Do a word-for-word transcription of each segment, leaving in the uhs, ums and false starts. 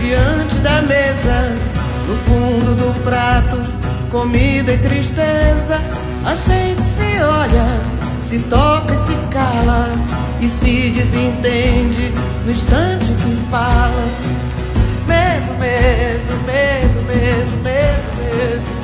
diante da mesa, no fundo do prato, comida e tristeza. A gente se olha, se toca e se cala, e se desentende no instante que fala. Medo, medo, medo, medo, medo, medo.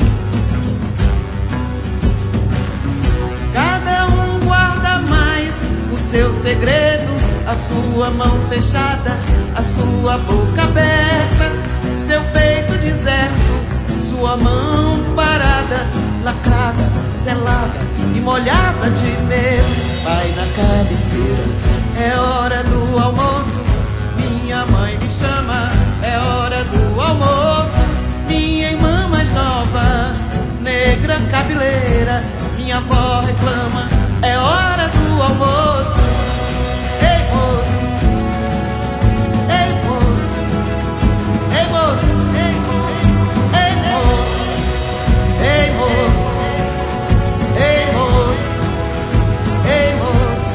Cada um guarda mais o seu segredo, a sua mão fechada, a sua boca aberta, seu peito deserto, sua mão parada, lacrada, selada e molhada de medo. Vai na cabeceira, é hora do almoço, minha mãe me chama, é hora do almoço. Minha irmã mais nova, negra cabeleira, minha avó reclama, é hora do almoço. Ei moço, ei moço, ei moço, ei moço, ei moço, ei moço, ei moço.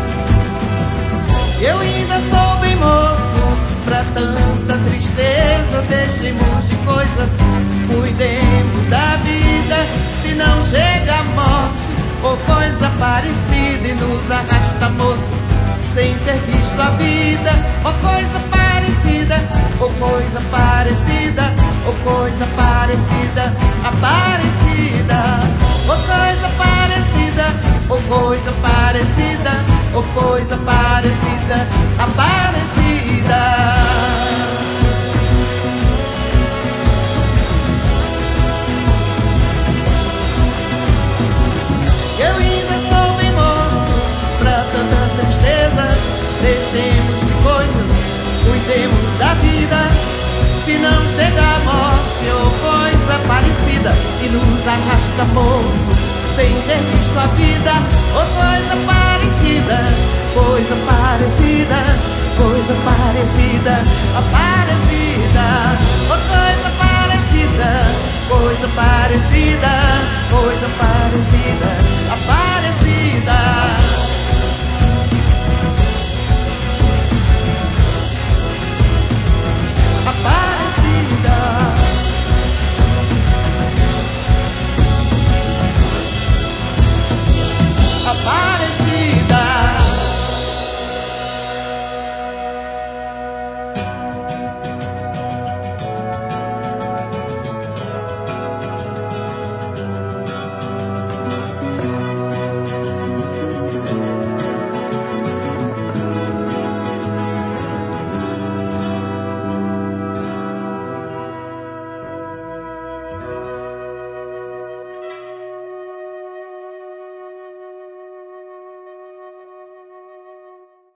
Eu ainda sou bem moço pra tanta tristeza. Deixemos de coisas, cuidemos da vida, se não chega a morte ou coisa parecida e nos arrasta, moço, sem ter visto a vida. Ou coisa parecida, ou coisa parecida, ou coisa parecida, aparecida. Ou coisa parecida, ou coisa parecida, ou coisa parecida, aparecida. Eu ainda sou bem moço pra tanta tristeza. Deixemos de coisas, cuidemos da vida, se não chega a morte ou coisa parecida e nos arrasta, moço, sem ter visto a vida. Ou coisa parecida, coisa parecida, coisa parecida, aparecida. Ou coisa parecida, coisa parecida, coisa parecida, aparecida. Aparecida. Aparecida.